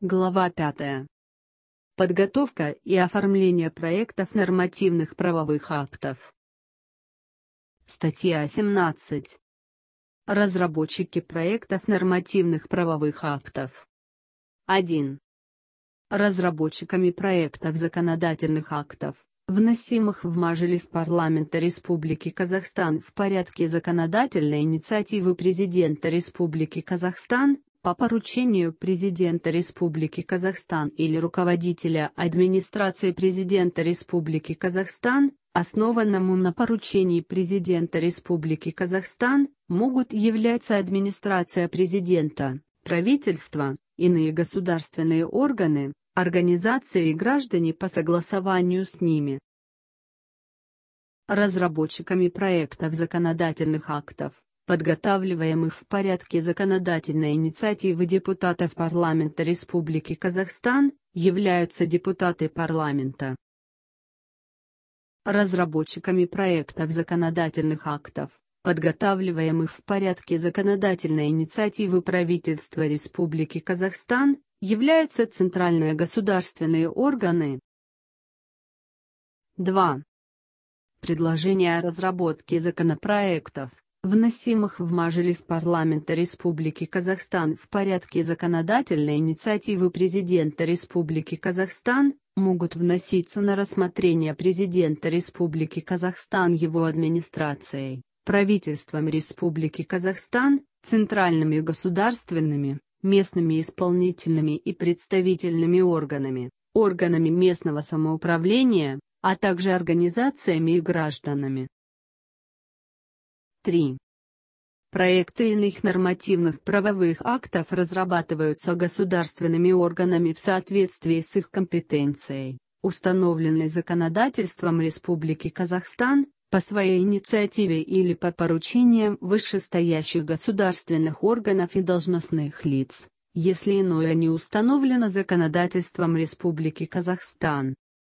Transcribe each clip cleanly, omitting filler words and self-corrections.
Глава 5. Подготовка и оформление проектов нормативных правовых актов. Статья 17. Разработчики проектов нормативных правовых актов. 1. Разработчиками проектов законодательных актов, вносимых в Мажилис парламента Республики Казахстан в порядке законодательной инициативы Президента Республики Казахстан, по поручению Президента Республики Казахстан или руководителя администрации Президента Республики Казахстан, основанному на поручении Президента Республики Казахстан, могут являться администрация Президента, правительство, иные государственные органы, организации и граждане по согласованию с ними. Разработчиками проектов законодательных актов, подготавливаемых в порядке законодательной инициативы депутатов парламента Республики Казахстан, являются депутаты парламента. Разработчиками проектов законодательных актов, подготавливаемых в порядке законодательной инициативы правительства Республики Казахстан, являются центральные государственные органы. 2. Предложения о разработке законопроектов, вносимых в Мажилис парламента Республики Казахстан в порядке законодательной инициативы Президента Республики Казахстан, могут вноситься на рассмотрение Президента Республики Казахстан его администрацией, правительством Республики Казахстан, центральными государственными, местными исполнительными и представительными органами, органами местного самоуправления, а также организациями и гражданами. 3. Проекты иных нормативных правовых актов разрабатываются государственными органами в соответствии с их компетенцией, установленной законодательством Республики Казахстан, по своей инициативе или по поручениям вышестоящих государственных органов и должностных лиц, если иное не установлено законодательством Республики Казахстан.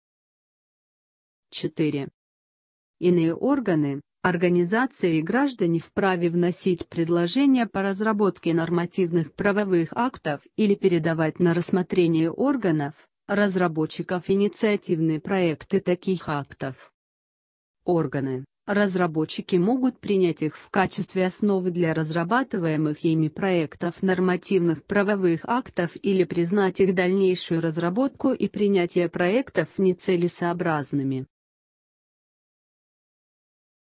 4. Иные органы, организации и граждане вправе вносить предложения по разработке нормативных правовых актов или передавать на рассмотрение органов, разработчиков инициативные проекты таких актов. Органы, разработчики могут принять их в качестве основы для разрабатываемых ими проектов нормативных правовых актов или признать их дальнейшую разработку и принятие проектов нецелесообразными.